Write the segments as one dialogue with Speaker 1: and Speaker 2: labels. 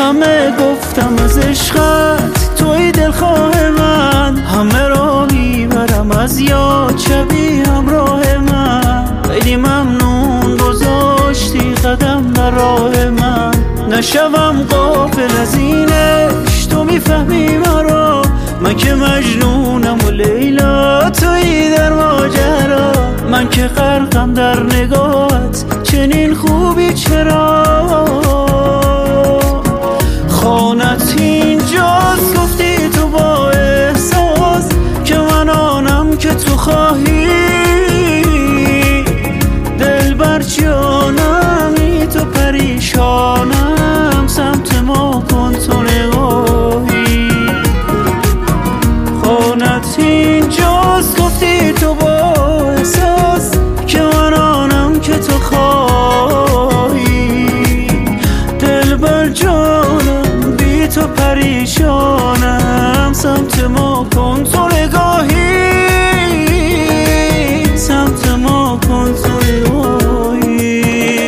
Speaker 1: همه گفتم از عشقت، توی دلخواه من. همه را میبرم از یاد، شبی همراه من. خیلی ممنون گذاشتی قدم در راه من. نشوم غافل از این عشق، تو میفهمی مرا. من که مجنونم و لیلا تویی در ماجرا. من که غرقم در نگاهت، چنین خوبی چرا؟ خانت اینجاست، گفتی تو با احساس که من آنم که تو خواهی. دلبر جانمی تو پریشانم، سمت ما کن تو نگاهی. خانت اینجاست، گفتی تو با احساس که من آنم که تو خواهی. دلبر جانم بی تو پریشانم، سمت ما کن تو نگاهی. سمت ما کن تو نگاهی.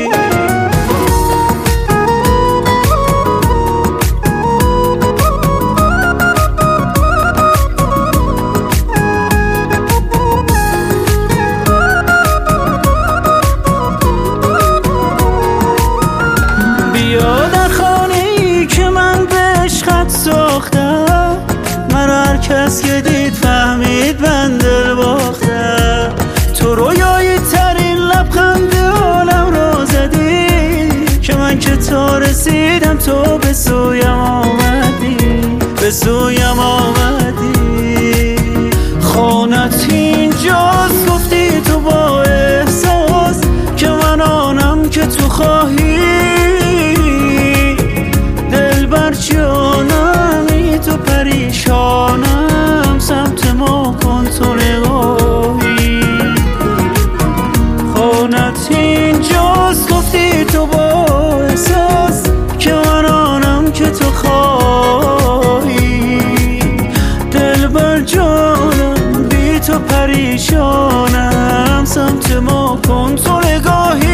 Speaker 1: بیا در خانه‌ای که من به عشقت ساختم. من هر کس که دید فهمید من دل باختم. تو رویایی ترین لبخند عالم را زدی، که من که تا رسیدم تو به سویم آمدی. به سویم آمدی. خانت اینجاست، گفتی تو با احساس که من آنم که تو خواهی. دلبر جانمی تو پریشانم، سمت ما کن تو نگاهی. خانت اینجاست، گفتی تو با احساس که من آنم که تو خواهی. دلبر جانم بی تو پریشانم، سمت ما کن تو نگاهی.